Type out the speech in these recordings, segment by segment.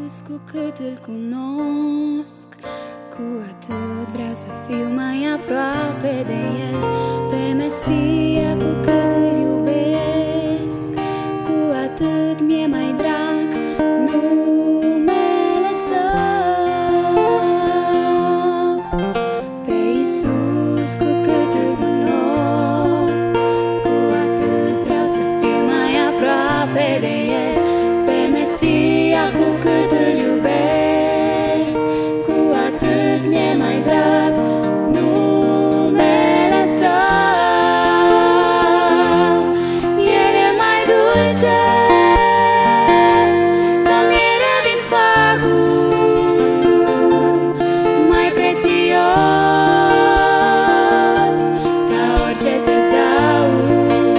Iisus, cu cât îl cunosc, cu atât vreau să fiu mai aproape de El. Pe Mesia, cu cât îl iubesc, cu atât mi-e mai drag numele Său. Pe Iisus, cu cât îl cunosc, cu atât vreau să fiu mai aproape de El. Pe Mesia, cu cât îl iubesc, cu atât mi-e mai drag numele Său. El e mai dulce ca mierea din faguri, mai prețios ca orice tezaur,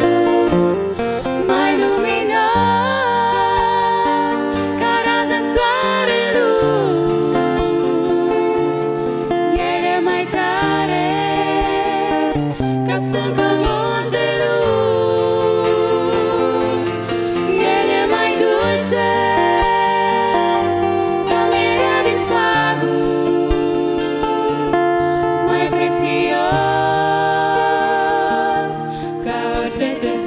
mai luminos ca raza soarelui. El e mai tare ca stânca muntelui. El e mai dulce ca mierea din faguri, mai prețios ca orice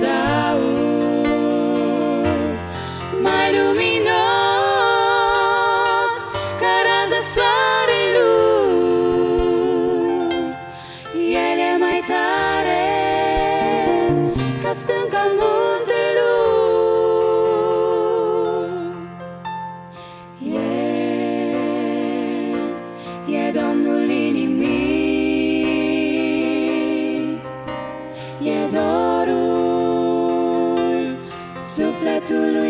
tezaur, mai luminos ca raza soarelui. El e mai tare ca stânca muntelui. El e Domnul inimii, e dorul sufletului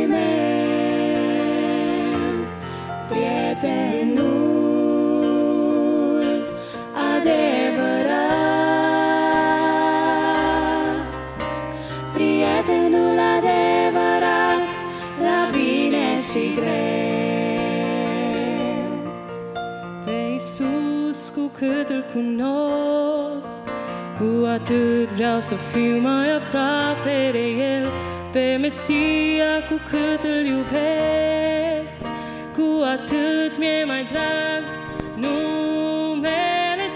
meu, prietenul adevărat, prietenul adevărat la bine și greu. Pe Iisus, cu cât îl cunosc, cu atât vreau să fiu mai aproape de El. Pe Mesia, cu cât îl iubesc, cu atât mi-e mai drag numele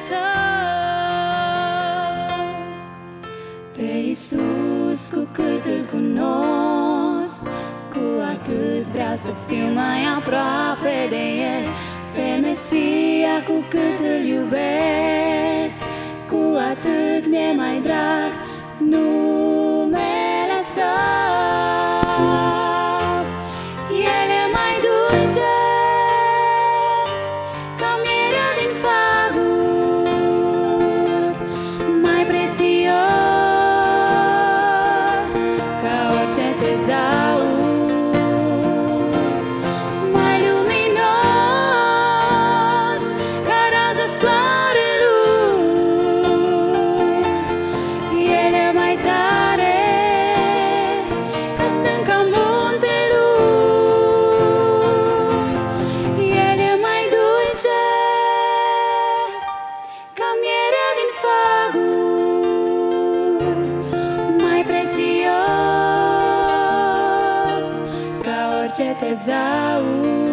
Său. Pe Iisus, cu cât îl cunosc, cu atât vreau să fiu mai aproape de El. Pe Mesia, cu cât îl iubesc, cu atât mi-e mai drag numele Său. El e mai dulce ca mierea din faguri, mai prețios ca orice tezaur, mai luminos ca raza soarelui. El e mai tare ca stânca muntelui. El e mai dulce ca mierea din faguri, mai prețios ca orice tezaur.